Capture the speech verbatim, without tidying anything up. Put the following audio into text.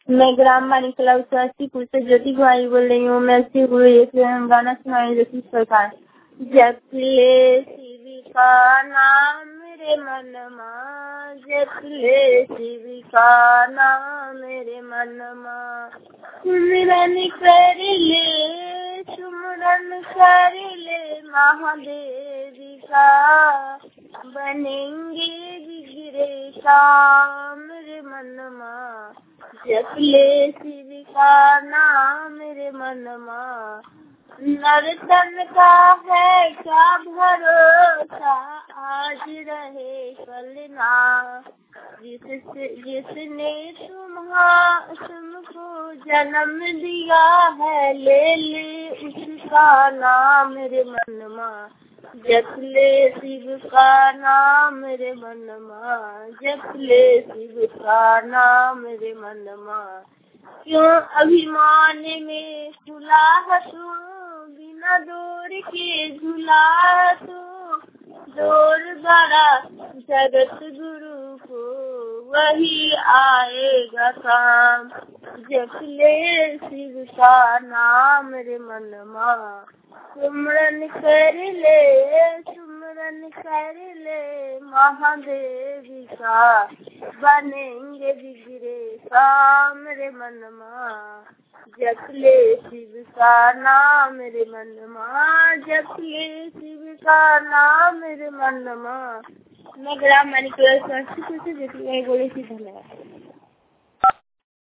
मैं ग्राम मानिकला उत्तरासीपुर से ज्योति कुमारी बोल रही हूँ। मैं श्री गुरु एक गाना सुनाई जैसी सरकार। जप ले शिव का नाम मेरे मन माँ, जप ले शिव का नाम मेरे मन माँ। सुमिरन कर ले सुमिरन कर ले महादेव का, बनेंगे बिगड़े काम मेरे मन माँ। जप ले शिव का नाम मेरे मन माँ। नर्तन का है क्या भरोसा, आज रहे कल ना। जिससे जिसने तुम्हारा तुमको जन्म दिया है, ले ले उसका नाम मेरे मन माँ। जप ले शिव का नाम मेरे मन माँ, जप ले शिव का नाम मेरे मन माँ। क्यों अभिमान में खुला तू, बिना डोर के झूला तू। डोर बड़ा जगत गुरु को, वही आएगा काम। जप ले शिव का नाम मेरे मन माँ। सुमरन कर ले सुमरन कर ले महादेव का, बनेंगे बिगड़े काम मेरे मन माँ। जप ले शिव का नाम मेरे मन माँ, जप ले शिव का नाम मेरे मन माँ। मैं ग्राम मानिकला से बोली थी। धन्यवाद।